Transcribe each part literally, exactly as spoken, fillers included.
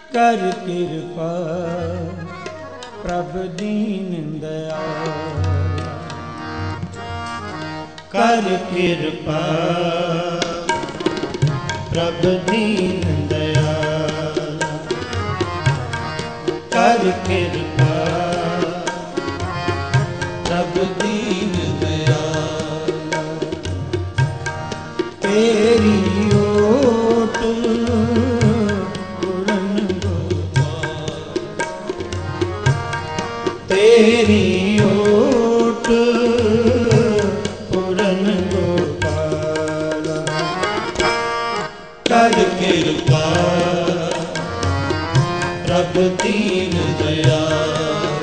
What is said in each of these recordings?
कर कृपा प्रभु दीन दयाल, कर कृपा प्रभु दीन दयाल, कर कृपा प्रभु दीन दयाल। तेरी ओट पूरन गोपाल, तेरी ओट पूरन गोपाल, कर कृपा प्रभु दीन दयाल,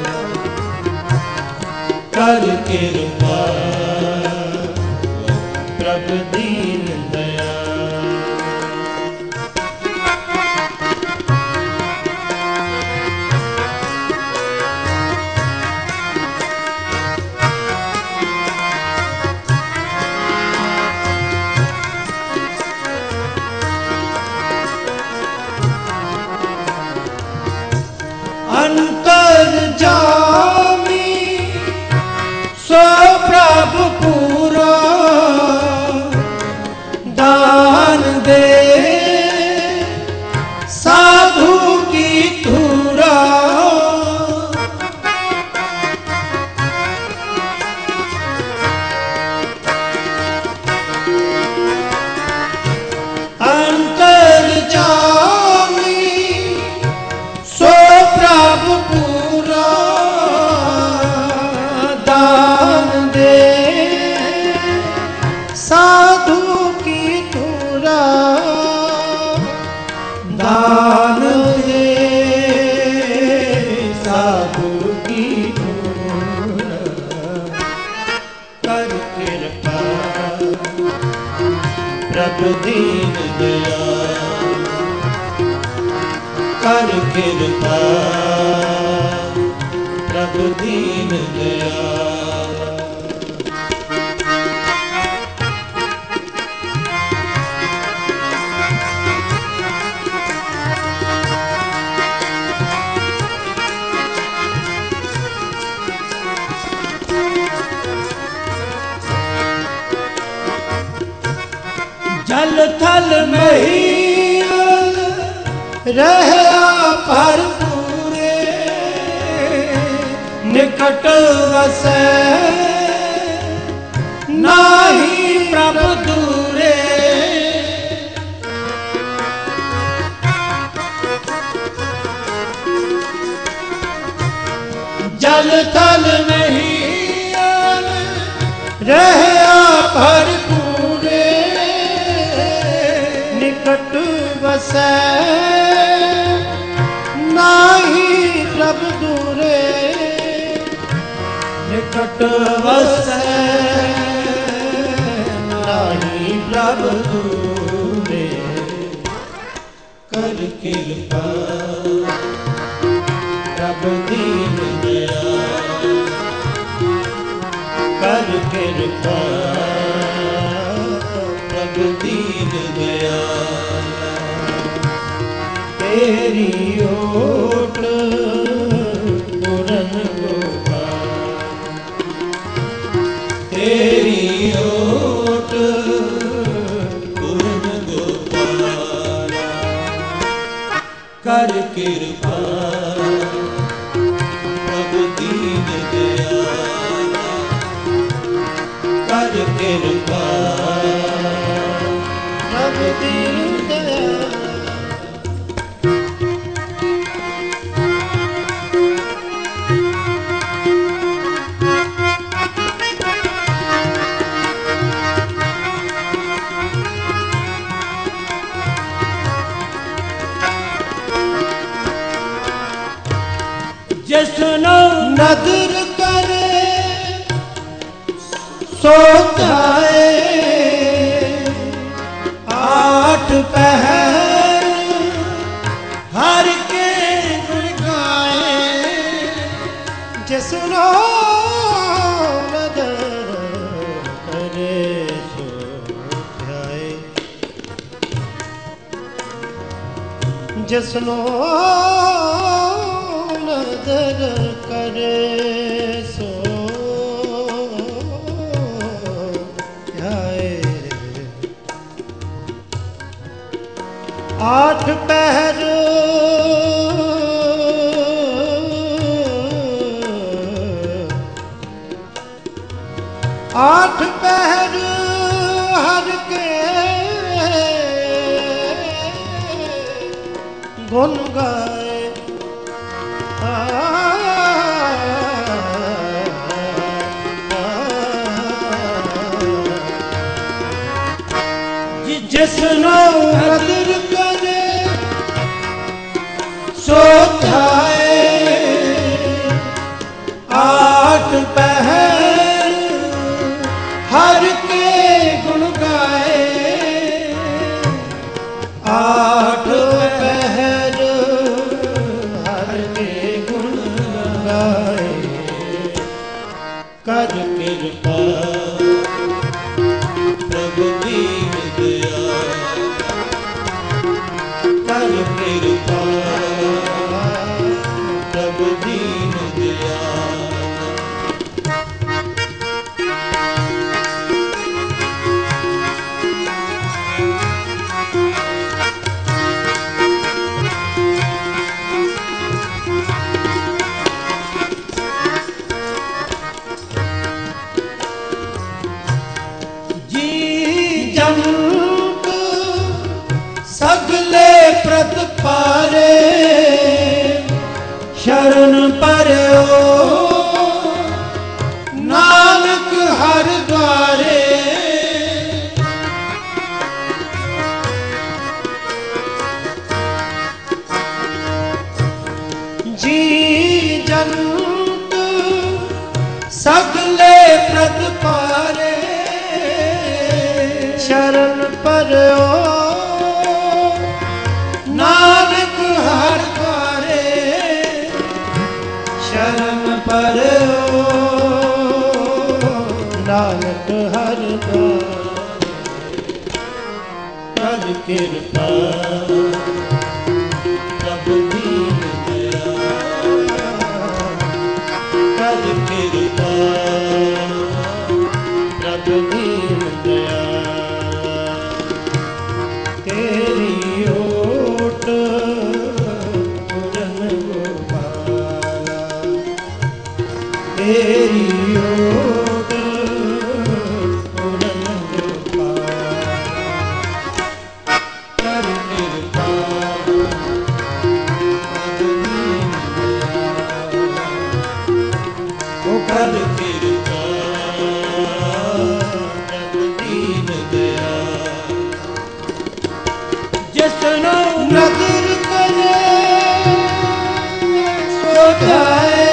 कर कृपा प्रभु दीन दयाल। अंतर्जामी सो प्रभु पूरा दान दे साधु की धूरा, अंतर्जामी सो प्रभु पूरा दान दे साधु की धूरा, दान दे साधु की धूरा, कर कृपा प्रभु दीन दयाल, कर कृपा प्रभु दीन दयाल। जल थल में ही रहया भरपूरे, निकट वसै नाही प्रभु दूरे, जल थल में ही रहया भरपूरे, निकट वसै नाही प्रभु दूरे, निकट वसै नाही प्रभु दूरे, कर कृपा प्रभु दीन दयाल, कर कृपा प्रभु दीन दयाल। तेरी ओट पूरन गोपाल, तेरी ओट पूरन गोपाल, कर कृपा प्रभु दीन दयाल, कर कृपा प्रभु दीन दयाल। जिसनो नदर करे सो जाए, आठ पहर हर के गुण गाए, जिसनो नदर करे सो जाए, ਜਿਸਨੂੰ ਨਦਰ ਕਰੇ ਸੋ ਧਿਆਏ। ਆਠ ਪਹਿਰ आठ पहर हर के गुन गाए। जिसनो कदर करे सो ध्याए। आठ पहर हर के गुण गाए। आठ पहर हर के गुण गाए। कर कृपा प्रभु दीन दयाल। कर कृपा प्रभु दीन दयाल। सगले प्रत पारे शरण परयो नानक हर द्वारे। जी जंत सगले प्रत पारे शरण परयो नानक हर द्वारे। शरण परयो नानक हर द्वारे। कर कृपा प्रभु दीन दयाल। कर कृपा प्रभु दीन दयाल। तेरी ओट पूरन गोपाला। तेरी ओट पूरन गोपाला। कर कृपा प्रभु दीन दयाल। ओ कर कृपा प्रभु दीन दयाल। जिसनो नदर करे सो ध्याए।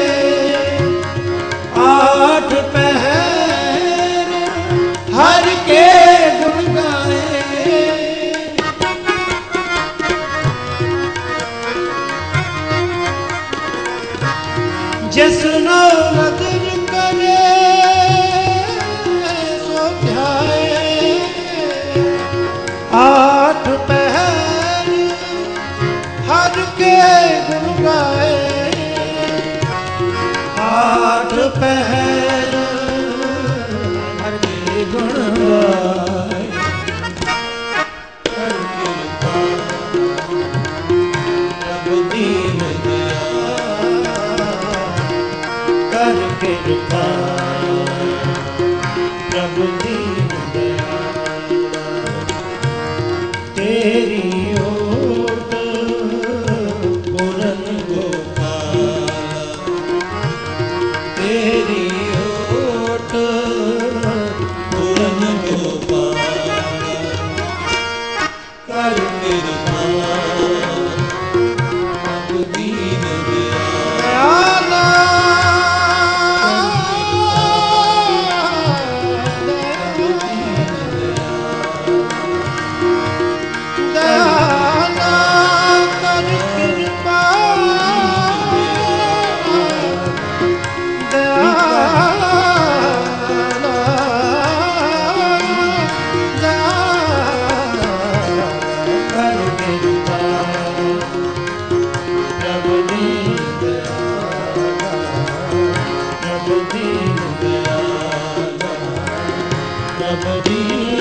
आठ पहर हर के गुण गाए। जिसनो नदर करे सो ध्याए। आठ पहर हर के गुण गाए। आठ पहर हर के गुण गाए। कर कृपा प्रभु दीन दयाल। कर कृपा प्रभु दीन दयाल। तेरी ओट पूरन गोपाल। तेरी ओट पूरन गोपाल। कर कृपा प्रभु दीन दयाल। ਪ੍ਰਭ ਜੀ